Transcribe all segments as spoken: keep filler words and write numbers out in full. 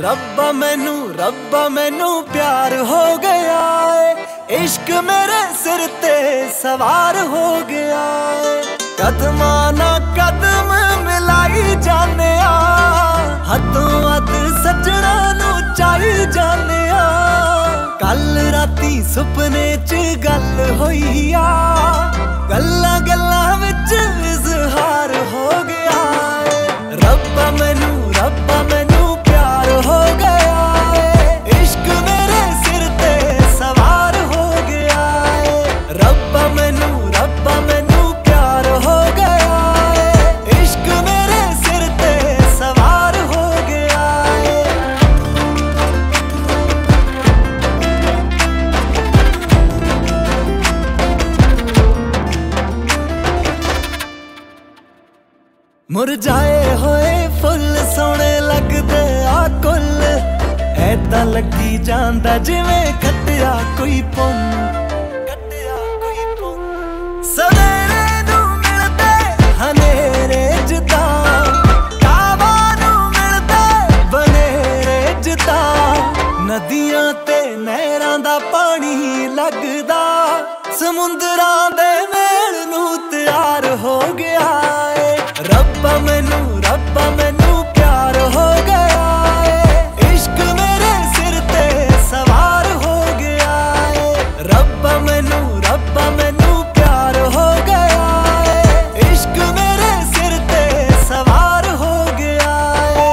ਰੱਬਾ ਮੈਨੂੰ ਰੱਬਾ ਮੈਨੂੰ ਪਿਆਰ ਹੋ ਗਿਆ ਏ, ਇਸ਼ਕ ਮੇਰੇ ਸਿਰ ਤੇ ਸਵਾਰ ਹੋ ਗਿਆ ਏ। ਕਦਮਾਂ ਨਾਲ ਕਦਮ ਮਿਲਾਈ ਜਾਣਿਆ, ਹੱਥੋਂ ਹੱਥ ਸੱਜਣਾ ਨੂੰ ਚਾਹੀ ਜਾਣਿਆ। ਕੱਲ ਰਾਤੀ ਸੁਪਨੇ ਚ ਗੱਲ ਹੋਈ ਆ, ਗੱਲਾਂ ਗੱਲਾਂ ਵਿੱਚ ਇਜ਼ਹਾਰ ਹੋ ਗਿਆ ਏ। ਰੱਬਾ ਮੈਨੂੰ ਰੱਬਾ ਮੈਨੂੰ ਪਿਆਰ ਹੋ ਗਿਆ ਏ, ਇਸ਼ਕ ਮੇਰੇ ਸਿਰ ਤੇ ਸਵਾਰ ਹੋ ਗਿਆ ਏ। ਰੱਬਾ ਮੈਨੂੰ ਰੱਬਾ ਮੈਨੂੰ ਪਿਆਰ ਹੋ ਗਿਆ ਏ, ਇਸ਼ਕ ਮੇਰੇ ਸਿਰ ਤੇ ਸਵਾਰ ਹੋ ਗਿਆ ਏ। ਮੁਰਝਾਏ ਹੋਏ ਫੁੱਲ ਸੋਹਣੇ ਲੱਗਦੇ ਆ ਕੁੱਲ, ਐਦਾਂ ਲੱਗੀ ਜਾਂਦਾ ਜਿਵੇਂ ਕੱਟਿਆ ਕੋਈ ਪੁੰਨ, ਕੱਟਿਆ ਕੋਈ ਪੁੰਨ। ਸਵੇਰੇ ਨੂੰ ਮਿਲਦੇ ਹਨੇਰੇ ਜਿੱਦਾਂ, ਕਾਵਾਂ ਨੂੰ ਮਿਲਦੇ ਬਨੇਰੇ ਜਿੱਦਾਂ। ਨਦੀਆਂ ਤੇ ਨਹਿਰਾਂ ਦਾ ਪਾਣੀ ਲੱਗਦਾ, ਸਮੁੰਦਰਾਂ ਦੇ ਮੇਲ ਨੂੰ ਤਿਆਰ ਹੋ ਗਿਆ ਏ। ਰੱਬਾ ਮੈਨੂੰ ਰੱਬਾ ਮੈਨੂੰ ਪਿਆਰ ਹੋ ਗਿਆ ਏ, ਇਸ਼ਕ ਮੇਰੇ ਸਿਰ ਤੇ ਸਵਾਰ ਹੋ ਗਿਆ ਏ। ਰੱਬਾ ਮੈਨੂੰ ਰੱਬਾ ਮੈਨੂੰ ਪਿਆਰ ਹੋ ਗਿਆ ਏ, ਇਸ਼ਕ ਮੇਰੇ ਸਿਰ ਤੇ ਸਵਾਰ ਹੋ ਗਿਆ ਏ।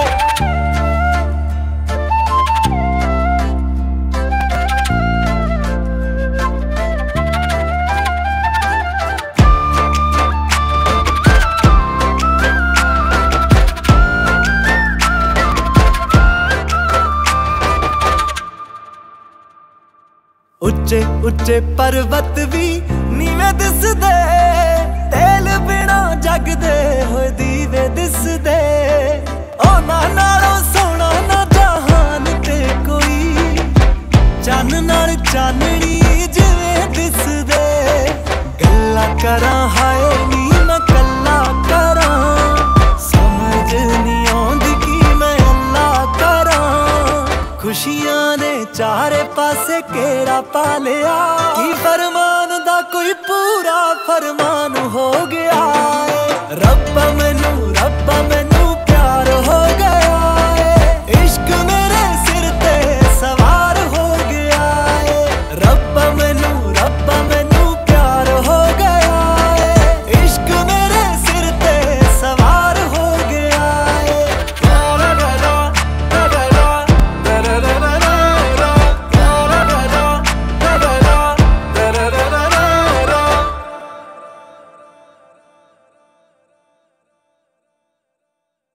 ਉੱਚੇ ਉੱਚੇ ਪਰਬਤ ਵੀ ਨੀਵੇਂ ਦਿਸਦੇ, ਤੇਲ ਬਿਨਾ ਜਗਦੇ ਹੋਏ ਦੀਵੇ ਦਿਸਦੇ। ਉਹਨਾਂ ਨਾਲੋਂ ਸੋਹਣਾ ਨਾ ਜਹਾਨ ਤੇ ਕੋਈ, ਚੰਨ ਨਾਲ ਚਾਨਣੀ ਜਿਵੇਂ ਦਿਸਦੇ। ਗੱਲਾਂ ਕਰਾਂ ਹਾਏ ਨੀ ਮੈਂ ਕੱਲਾ ਕਰਾਂ, ਸਮਝ ਨੀ ਆਉਂਦੀ ਕੀ ਮੈਂ ਅੱਲਾ ਕਰਾਂ। ਖੁਸ਼ੀਆਂ ਨੇ ਚਾਰੇ ਪਾਸੇ ਘੇਰਾ ਪਾ ਲਿਆ, ਕੀ ਫਰਮਾਨ ਦਾ ਕੋਈ ਪੂਰਾ ਫਰਮਾਨ ਹੋ ਗਿਆ।